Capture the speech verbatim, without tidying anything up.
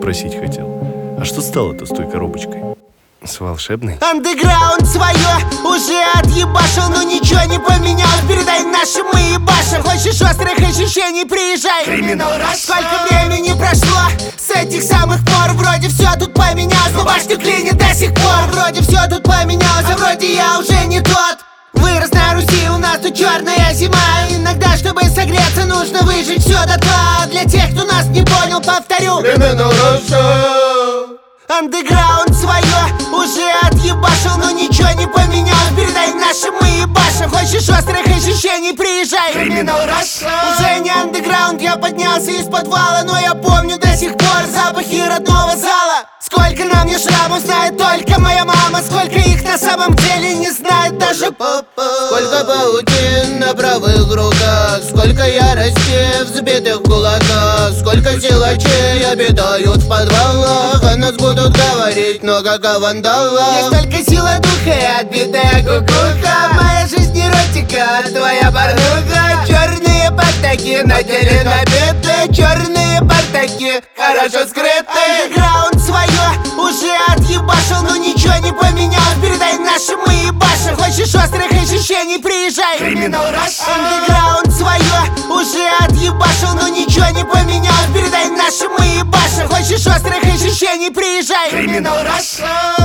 спросить хотел. А что стало-то с той коробочкой? С волшебной? Андеграунд свое уже отъебашил, но ничего не поменялось. Передай нашим мы ебашим. Хочешь острых ощущений, приезжай. Криминал Раша. Сколько времени прошло с этих самых пор. Вроде все тут поменялось, но башню клинит до сих пор. Вроде все тут поменялось, а вроде я уже не тот. Вырос на Руси, у нас тут черная зима. Иногда, чтобы согреться, нужно выжить все дотла. Для тех, кто нас не понял, повторю. Криминал Раша. Андеграунд свое уже отъебашил, но ничего не поменялось. Передай нашим мы ебашим. Хочешь острых ощущений, приезжай. Криминал Раша. Уже не андеграунд, я поднялся из подвала, но я помню до сих пор запахи родного зала. Сколько на мне шрамов знает только моя мама. Сколько их на самом деле не знает даже папа. Сколько паутин на правых руках, сколько ярости в сбитых кулаках, сколько силачей обитают в подвалах. О нас будут говорить много о вандалах. Есть только сила духа и отбитая кукуха. Моя жизнь эротика, твоя порнуха. Черные портаки на теле набиты, черные портаки хорошо скрыты. Андеграунд свое уже отъебашил, но ничего не поменялось. Передай нашим мы ебашим. Хочешь острых ощущений, приезжай. Криминал Раша. Андеграунд свое уже отъебашил, но ничего не поменялось. Передай нашим мы ебашим. Хочешь острых ощущений, приезжай. Криминал Раша.